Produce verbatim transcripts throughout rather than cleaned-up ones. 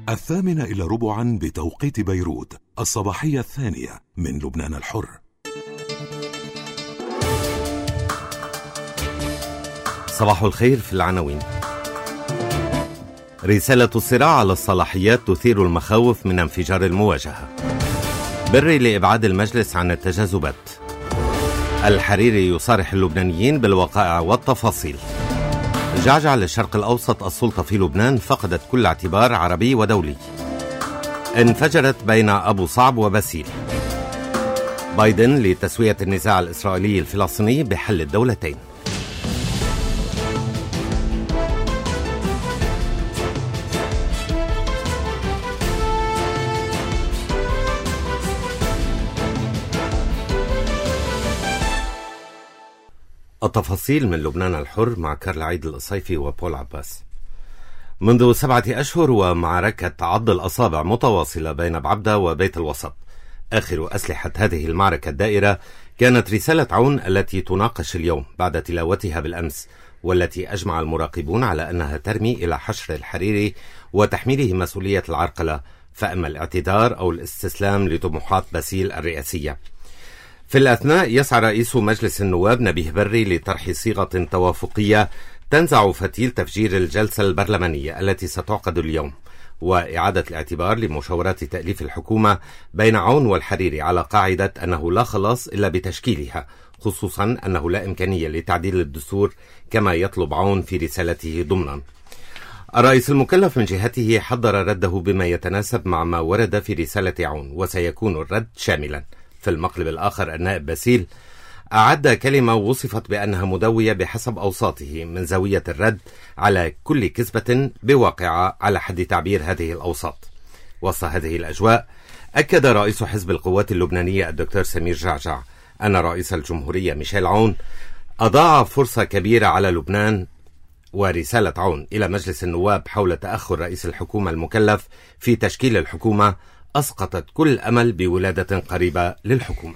الثامنة إلى ربعا بتوقيت بيروت، الصباحية الثانية من لبنان الحر. صباح الخير. في العناوين: رسالة الصراع على الصلاحيات تثير المخاوف من انفجار المواجهة. بري لإبعاد المجلس عن التجاذبات. الحريري يصارح اللبنانيين بالوقائع والتفاصيل. جعجع للشرق الأوسط: السلطة في لبنان فقدت كل اعتبار عربي ودولي. انفجرت بين أبو صعب وباسيل. بايدن لتسوية النزاع الإسرائيلي الفلسطيني بحل الدولتين. التفاصيل من لبنان الحر مع كارل عيد القصيفي وبول عباس. منذ سبعة أشهر ومعركة عض الأصابع متواصلة بين بعبدة وبيت الوسط. آخر أسلحة هذه المعركة الدائرة كانت رسالة عون التي تناقش اليوم بعد تلاوتها بالأمس، والتي أجمع المراقبون على أنها ترمي إلى حشر الحريري وتحميله مسؤولية العرقلة، فأما الاعتذار أو الاستسلام لطموحات باسيل الرئاسية. في الأثناء يسعى رئيس مجلس النواب نبيه بري لطرح صيغة توافقية تنزع فتيل تفجير الجلسة البرلمانية التي ستعقد اليوم، وإعادة الاعتبار لمشاورات تأليف الحكومة بين عون والحريري على قاعدة أنه لا خلاص إلا بتشكيلها، خصوصا أنه لا إمكانية لتعديل الدستور كما يطلب عون في رسالته ضمنا. الرئيس المكلف من جهته حضر رده بما يتناسب مع ما ورد في رسالة عون، وسيكون الرد شاملا. في المقلب الآخر النائب باسيل أعد كلمة وصفت بأنها مدوية بحسب أوساطه من زاوية الرد على كل كذبة بواقعة على حد تعبير هذه الأوساط. وسط هذه الأجواء أكد رئيس حزب القوات اللبنانية الدكتور سمير جعجع أن رئيس الجمهورية ميشيل عون أضاع فرصة كبيرة على لبنان، ورسالة عون إلى مجلس النواب حول تأخر رئيس الحكومة المكلف في تشكيل الحكومة أسقطت كل أمل بولادة قريبة للحكومة.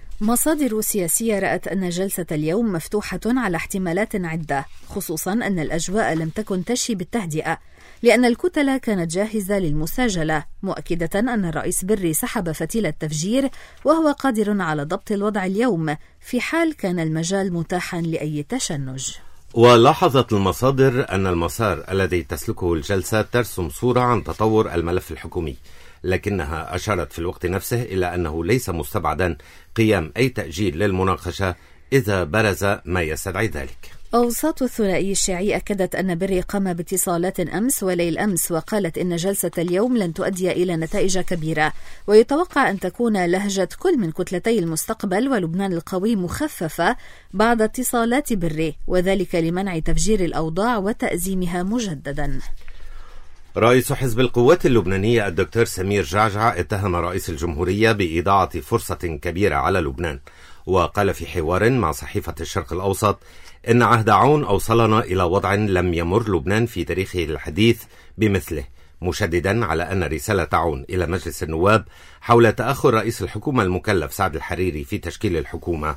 مصادر سياسية رأت أن جلسة اليوم مفتوحة على احتمالات عدة، خصوصا أن الأجواء لم تكن تشي بالتهدئة، لأن الكتلة كانت جاهزة للمساجلة، مؤكدة أن الرئيس بري سحب فتيل التفجير وهو قادر على ضبط الوضع اليوم في حال كان المجال متاحا لأي تشنج. ولاحظت المصادر أن المسار الذي تسلكه الجلسة ترسم صورة عن تطور الملف الحكومي، لكنها أشارت في الوقت نفسه إلى أنه ليس مستبعدا قيام أي تأجيل للمناقشة إذا برز ما يستدعي ذلك. أوساط الثنائي الشيعي أكدت أن بري قام باتصالات أمس وليل أمس، وقالت إن جلسة اليوم لن تؤدي إلى نتائج كبيرة، ويتوقع أن تكون لهجة كل من كتلتي المستقبل ولبنان القوي مخففة بعد اتصالات بري، وذلك لمنع تفجير الأوضاع وتأزيمها مجددا. رئيس حزب القوات اللبنانية الدكتور سمير جعجع اتهم رئيس الجمهورية بإضاعة فرصة كبيرة على لبنان، وقال في حوار مع صحيفة الشرق الأوسط إن عهد عون أوصلنا إلى وضع لم يمر لبنان في تاريخه الحديث بمثله، مشددا على أن رسالة عون إلى مجلس النواب حول تأخر رئيس الحكومة المكلف سعد الحريري في تشكيل الحكومة،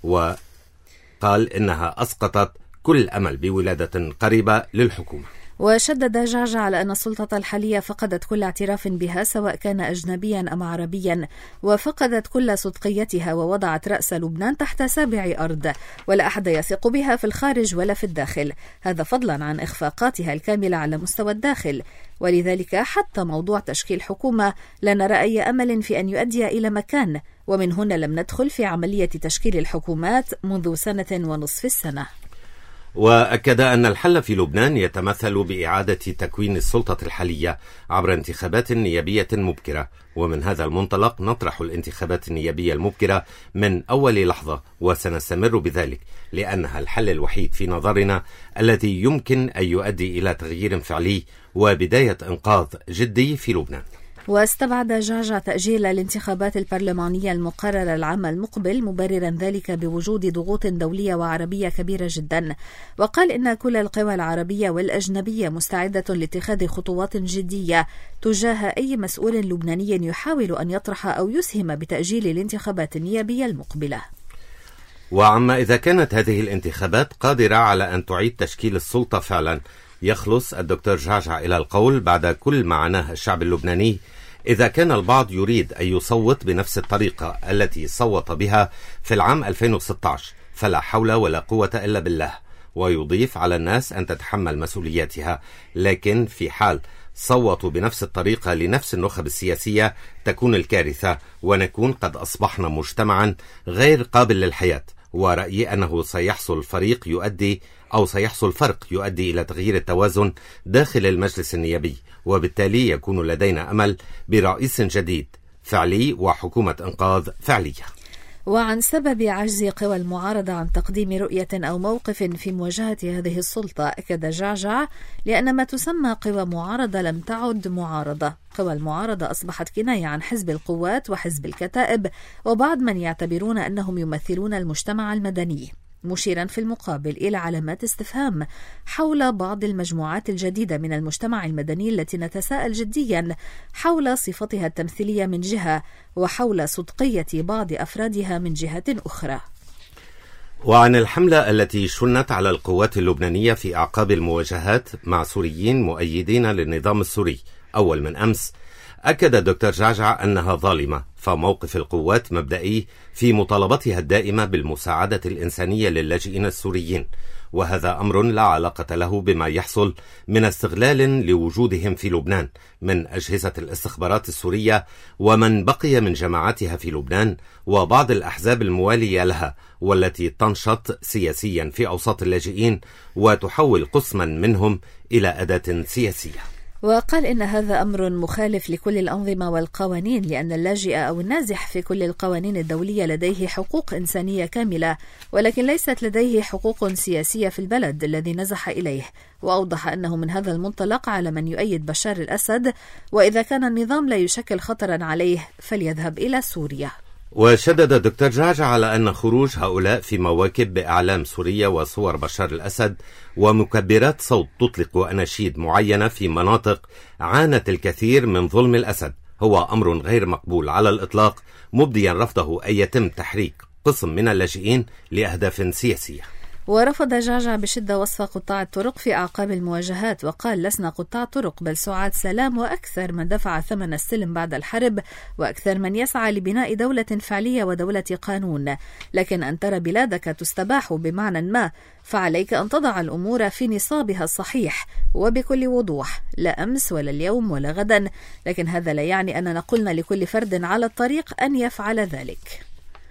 وقال إنها أسقطت كل أمل بولادة قريبة للحكومة. وشدد جعجع على أن السلطة الحالية فقدت كل اعتراف بها سواء كان أجنبيا أم عربيا، وفقدت كل صدقيتها ووضعت رأس لبنان تحت سابع أرض، ولا أحد يثق بها في الخارج ولا في الداخل، هذا فضلا عن إخفاقاتها الكاملة على مستوى الداخل. ولذلك حتى موضوع تشكيل حكومة لا نرى أي أمل في أن يؤدي إلى مكان، ومن هنا لم ندخل في عملية تشكيل الحكومات منذ سنة ونصف السنة. وأكد أن الحل في لبنان يتمثل بإعادة تكوين السلطة الحالية عبر انتخابات نيابية مبكرة، ومن هذا المنطلق نطرح الانتخابات النيابية المبكرة من أول لحظة، وسنستمر بذلك لأنها الحل الوحيد في نظرنا الذي يمكن أن يؤدي إلى تغيير فعلي وبداية إنقاذ جدي في لبنان. واستبعد جعجع تأجيل الانتخابات البرلمانية المقررة العام المقبل، مبررا ذلك بوجود ضغوط دولية وعربية كبيرة جدا، وقال إن كل القوى العربية والأجنبية مستعدة لاتخاذ خطوات جدية تجاه أي مسؤول لبناني يحاول أن يطرح أو يسهم بتأجيل الانتخابات النيابية المقبلة. وعما إذا كانت هذه الانتخابات قادرة على أن تعيد تشكيل السلطة فعلا، يخلص الدكتور جعجع إلى القول بعد كل ما عناه الشعب اللبناني: إذا كان البعض يريد أن يصوت بنفس الطريقة التي صوت بها في العام ألفين وستة عشر فلا حول ولا قوة إلا بالله. ويضيف: على الناس أن تتحمل مسؤولياتها، لكن في حال صوتوا بنفس الطريقة لنفس النخب السياسية تكون الكارثة، ونكون قد أصبحنا مجتمعا غير قابل للحياة. ورأيي أنه سيحصل فريق يؤدي أو سيحصل فرق يؤدي إلى تغيير التوازن داخل المجلس النيابي، وبالتالي يكون لدينا أمل برئيس جديد فعلي وحكومة إنقاذ فعلية. وعن سبب عجز قوى المعارضة عن تقديم رؤية أو موقف في مواجهة هذه السلطة، أكد جعجع لأن ما تسمى قوى معارضة لم تعد معارضة. قوى المعارضة أصبحت كناية عن حزب القوات وحزب الكتائب وبعض من يعتبرون أنهم يمثلون المجتمع المدني، مشيرا في المقابل إلى علامات استفهام حول بعض المجموعات الجديدة من المجتمع المدني التي نتساءل جديا حول صفتها التمثيلية من جهة وحول صدقية بعض أفرادها من جهة أخرى. وعن الحملة التي شنت على القوات اللبنانية في أعقاب المواجهات مع سوريين مؤيدين للنظام السوري أول من أمس، أكد الدكتور جعجع أنها ظالمة، فموقف القوات مبدئي في مطالبتها الدائمة بالمساعدة الإنسانية للاجئين السوريين، وهذا أمر لا علاقة له بما يحصل من استغلال لوجودهم في لبنان من أجهزة الاستخبارات السورية ومن بقي من جماعاتها في لبنان وبعض الأحزاب الموالية لها، والتي تنشط سياسيا في أوساط اللاجئين وتحول قسما منهم إلى أداة سياسية. وقال إن هذا أمر مخالف لكل الأنظمة والقوانين، لأن اللاجئ أو النازح في كل القوانين الدولية لديه حقوق إنسانية كاملة، ولكن ليست لديه حقوق سياسية في البلد الذي نزح إليه. وأوضح أنه من هذا المنطلق على من يؤيد بشار الأسد، وإذا كان النظام لا يشكل خطرا عليه فليذهب إلى سوريا. وشدد الدكتور جعجع على أن خروج هؤلاء في مواكب بإعلام سوريا وصور بشار الأسد ومكبرات صوت تطلق أناشيد معينة في مناطق عانت الكثير من ظلم الأسد هو أمر غير مقبول على الإطلاق، مبديا رفضه أن يتم تحريك قسم من اللاجئين لأهداف سياسية. ورفض جعجع بشدة وصف قطاع الطرق في أعقاب المواجهات، وقال: لسنا قطاع طرق بل سعاة سلام، وأكثر من دفع ثمن السلم بعد الحرب، وأكثر من يسعى لبناء دولة فعلية ودولة قانون. لكن أن ترى بلادك تستباح بمعنى ما فعليك أن تضع الأمور في نصابها الصحيح وبكل وضوح، لا أمس ولا اليوم ولا غدا، لكن هذا لا يعني أننا قلنا لكل فرد على الطريق أن يفعل ذلك.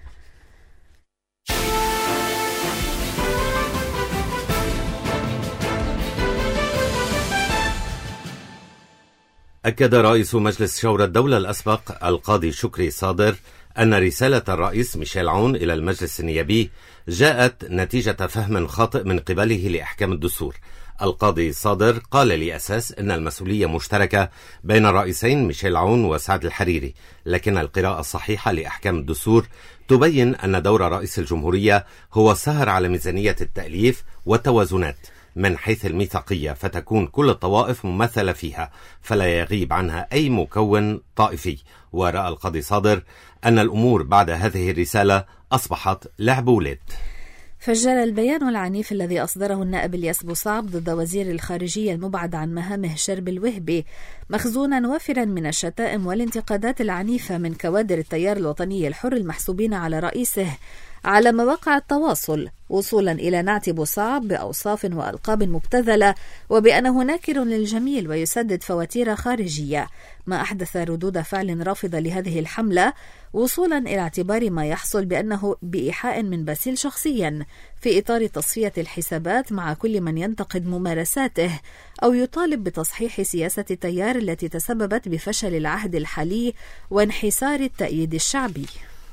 أكد رئيس مجلس شورى الدولة الأسبق القاضي شكري صادر أن رسالة الرئيس ميشيل عون إلى المجلس النيابي جاءت نتيجة فهم خاطئ من قبله لأحكام الدستور. القاضي صادر قال لأساس أن المسؤولية مشتركة بين الرئيسين ميشيل عون وسعد الحريري، لكن القراءة الصحيحة لأحكام الدستور تبين أن دور رئيس الجمهورية هو السهر على ميزانية التأليف والتوازنات من حيث الميثاقية، فتكون كل الطوائف ممثلة فيها فلا يغيب عنها أي مكون طائفي. ورأى القاضي صادر أن الأمور بعد هذه الرسالة أصبحت لعب ولاد. فجر البيان العنيف الذي أصدره النائب الياس بوصعب ضد وزير الخارجية المبعد عن مهامه شرب الوهبي مخزونا وافرا من الشتائم والانتقادات العنيفة من كوادر التيار الوطني الحر المحسوبين على رئيسه على مواقع التواصل، وصولا إلى نعت بوصعب بأوصاف وألقاب مبتذلة وبأنه ناكر للجميل ويسدد فواتير خارجية، ما أحدث ردود فعل رافضة لهذه الحملة، وصولا إلى اعتبار ما يحصل بأنه بإيحاء من باسيل شخصيا في إطار تصفية الحسابات مع كل من ينتقد ممارساته أو يطالب بتصحيح سياسة التيار التي تسببت بفشل العهد الحالي وانحسار التأييد الشعبي.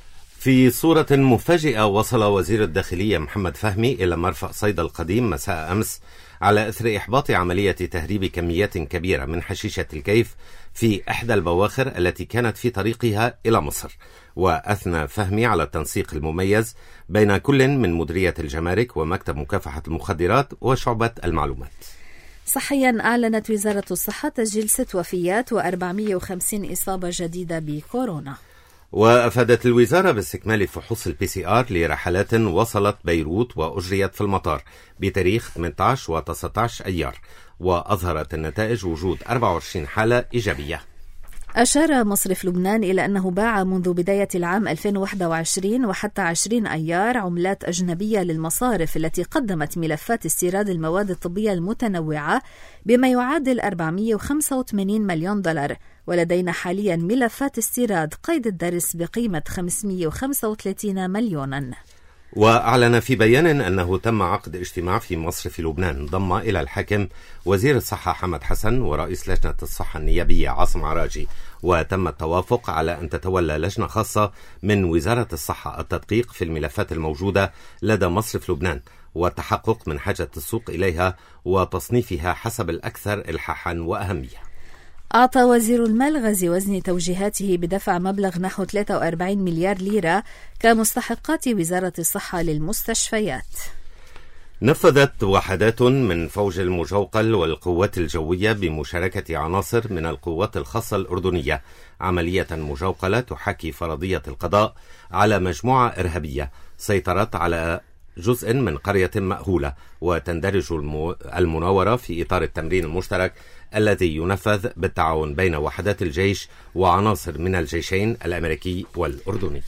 في صورة مفاجئة وصل وزير الداخلية محمد فهمي إلى مرفأ صيدا القديم مساء أمس على إثر إحباط عملية تهريب كميات كبيرة من حشيشة الكيف في إحدى البواخر التي كانت في طريقها إلى مصر. وأثنى فهمي على التنسيق المميز بين كل من مديرية الجمارك ومكتب مكافحة المخدرات وشعبة المعلومات. صحيا أعلنت وزارة الصحة تسجيل ست وفيات وأربعمائة وخمسين إصابة جديدة بكورونا. وأفادت الوزارة باستكمال فحوص البي سي آر لرحلات وصلت بيروت وأجريت في المطار بتاريخ ثمانية عشر و تسعة عشر أيار. وأظهرت النتائج وجود أربعة وعشرين حالة إيجابية. أشار مصرف لبنان إلى أنه باع منذ بداية العام ألفين وواحد وعشرين وحتى عشرين أيار عملات أجنبية للمصارف التي قدمت ملفات استيراد المواد الطبية المتنوعة بما يعادل أربعمئة وخمسة وثمانين مليون دولار، ولدينا حاليا ملفات استيراد قيد الدرس بقيمة خمسمئة وخمسة وثلاثين مليونا. وأعلن في بيان أنه تم عقد اجتماع في مصرف لبنان ضم إلى الحكم وزير الصحة حمد حسن ورئيس لجنة الصحة النيابية عاصم عراجي، وتم التوافق على أن تتولى لجنة خاصة من وزارة الصحة التدقيق في الملفات الموجودة لدى مصرف لبنان والتحقق من حاجة السوق إليها وتصنيفها حسب الأكثر إلحاحا وأهمية. أعطى وزير المال غازي وزني توجيهاته بدفع مبلغ نحو ثلاثة وأربعين مليار ليرة كمستحقات وزارة الصحة للمستشفيات. نفذت وحدات من فوج المجوقل والقوات الجوية بمشاركة عناصر من القوات الخاصة الأردنية عملية مجوقلة تحاكي فرضية القضاء على مجموعة إرهابية سيطرت على جزء من قرية مأهولة، وتندرج المناورة في إطار التمرين المشترك الذي ينفذ بالتعاون بين وحدات الجيش وعناصر من الجيشين الأمريكي والأردني.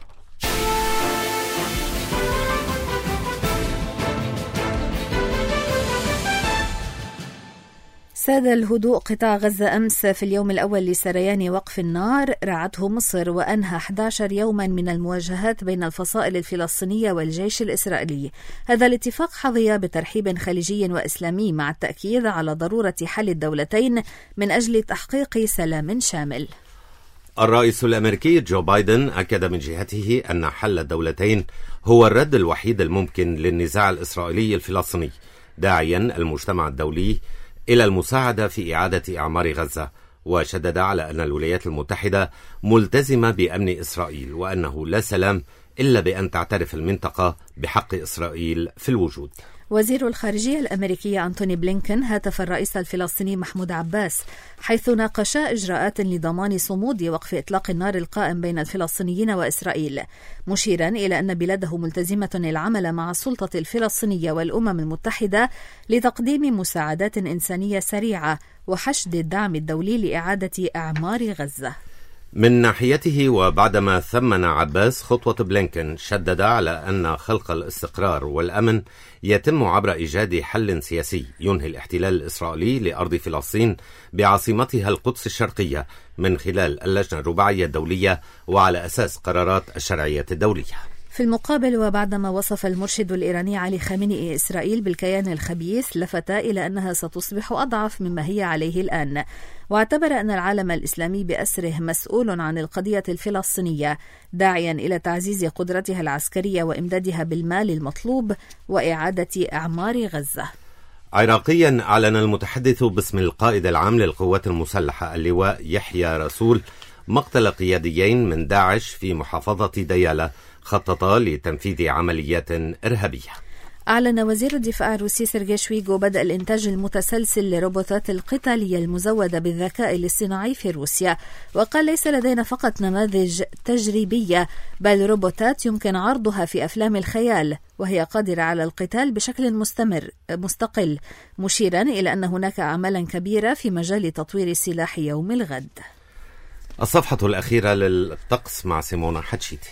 ساد الهدوء قطاع غزة أمس في اليوم الأول لسريان وقف النار رعته مصر، وأنهى أحد عشر يوما من المواجهات بين الفصائل الفلسطينية والجيش الإسرائيلي. هذا الاتفاق حظي بترحيب خليجي وإسلامي مع التأكيد على ضرورة حل الدولتين من أجل تحقيق سلام شامل. الرئيس الأمريكي جو بايدن أكد من جهته أن حل الدولتين هو الرد الوحيد الممكن للنزاع الإسرائيلي الفلسطيني، داعيا المجتمع الدولي إلى المساعدة في إعادة إعمار غزة، وشدد على أن الولايات المتحدة ملتزمة بأمن إسرائيل وأنه لا سلام إلا بأن تعترف المنطقة بحق إسرائيل في الوجود. وزير الخارجية الأمريكي أنتوني بلينكن هاتف الرئيس الفلسطيني محمود عباس حيث ناقشا إجراءات لضمان صمود وقف إطلاق النار القائم بين الفلسطينيين وإسرائيل، مشيرا إلى أن بلاده ملتزمة العمل مع السلطة الفلسطينية والأمم المتحدة لتقديم مساعدات إنسانية سريعة وحشد الدعم الدولي لإعادة إعمار غزة. من ناحيته وبعدما ثمن عباس خطوة بلينكن، شدد على أن خلق الاستقرار والأمن يتم عبر إيجاد حل سياسي ينهي الاحتلال الإسرائيلي لأرض فلسطين بعاصمتها القدس الشرقية من خلال اللجنة الرباعية الدولية وعلى أساس قرارات الشرعية الدولية. في المقابل، وبعدما وصف المرشد الإيراني علي خامنئي إسرائيل بالكيان الخبيث، لفت إلى أنها ستصبح أضعف مما هي عليه الآن، واعتبر أن العالم الإسلامي بأسره مسؤول عن القضية الفلسطينية، داعيا إلى تعزيز قدرتها العسكرية وإمدادها بالمال المطلوب وإعادة إعمار غزة. عراقيا، أعلن المتحدث باسم القائد العام للقوات المسلحة اللواء يحيى رسول مقتل قياديين من داعش في محافظة ديالى خططا لتنفيذ عمليات إرهابية. أعلن وزير الدفاع الروسي سيرجي شويغو بدء الإنتاج المتسلسل لروبوتات القتالية المزودة بالذكاء الاصطناعي في روسيا، وقال ليس لدينا فقط نماذج تجريبية بل روبوتات يمكن عرضها في أفلام الخيال وهي قادرة على القتال بشكل مستمر مستقل، مشيرا إلى أن هناك أعمالا كبيرة في مجال تطوير سلاح يوم الغد. الصفحة الأخيرة للطقس مع سيمونا حتشيتي.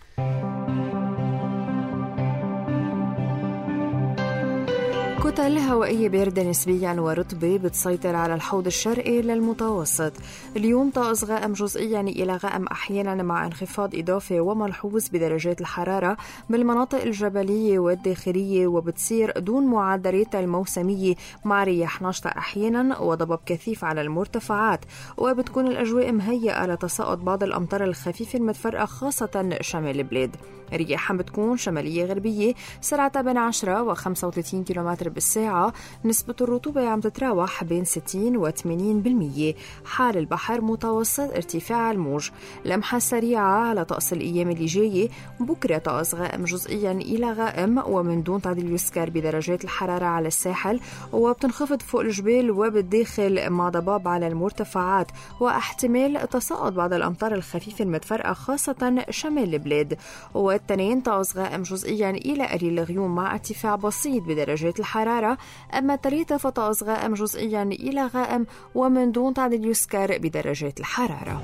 كتل هوائية باردة نسبيا ورطبة بتسيطر على الحوض الشرقي للمتوسط. اليوم طقس غائم جزئيا إلى غائم أحيانا مع انخفاض إضافي وملحوظ بدرجات الحرارة بالمناطق الجبلية والداخلية، وبتصير دون معدلات الموسمية مع رياح نشطة أحيانا وضباب كثيف على المرتفعات، وبتكون الأجواء مهيئة لتساقط بعض الأمطار الخفيفة المتفرقة خاصة شمال البلاد. رياح بتكون شمالية غربية سرعتها بين عشرة وخمسة وثلاثين كيلومتر بالساعة. نسبة الرطوبة عم تتراوح بين ستين وثمانين بالمية. حال البحر متوسط ارتفاع الموج. لمحة سريعة على طقس الأيام اللي جاية. بكرة طقس غائم جزئيا إلى غائم ومن دون تعديل يسكر بدرجات الحرارة على الساحل، وبتنخفض فوق الجبال وبالداخل مع ضباب على المرتفعات، واحتمال تساقط بعض الأمطار الخفيفة المتفرقة خاصة شمال البلاد. والتنين طقس غائم جزئيا إلى قليل الغيوم مع ارتفاع بسيط بدرجات الحرارة الحرارة، أما الثلاثة فتعظ غائم جزئيا إلى غائم ومن دون تعديل يذكر بدرجات الحرارة.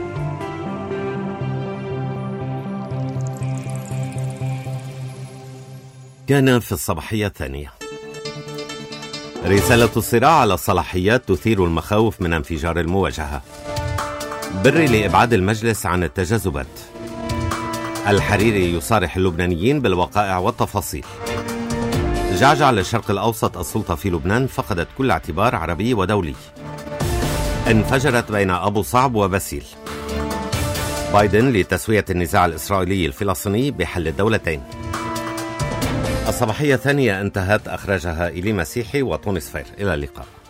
كان في الصباحية الثانية. رسالة الصراع على الصلاحيات تثير المخاوف من انفجار المواجهة. بري لإبعاد المجلس عن التجاذبات. الحريري يصارح اللبنانيين بالوقائع والتفاصيل. جعجع للشرق الأوسط، السلطة في لبنان فقدت كل اعتبار عربي ودولي. انفجرت بين أبو صعب وباسيل. بايدن لتسوية النزاع الإسرائيلي الفلسطيني بحل الدولتين. الصباحية الثانية انتهت، أخرجها إلي مسيحي وتونس فير. إلى اللقاء.